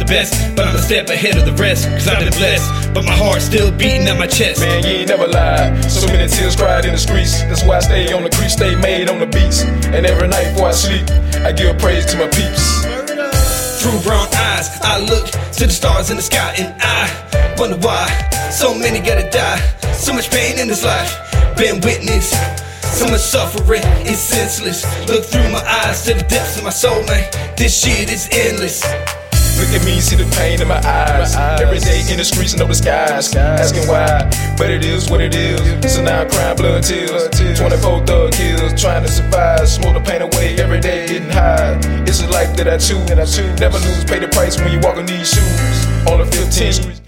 best, but I'm a step ahead of the rest, cause I've been blessed, but my heart's still beating at my chest. Man, you ain't never lied. So many tears cried in the streets. That's why I stay on the creek, stay made on the beats. And every night before I sleep, I give praise to my peeps. Through brown eyes, I look to the stars in the sky, and I wonder why so many gotta die. So much pain in this life, been witness. So much suffering, it's senseless. Look through my eyes to the depths of my soul, man. This shit is endless. Look at me, see the pain in my eyes. Every day in the streets, know the skies. Asking why, but it is what it is. So now I'm crying blood tears. 24 thug kills, trying to survive. Smoke the pain away, every day getting high. It's a life that I choose. Never lose, pay the price when you walk in these shoes. On the 15th street.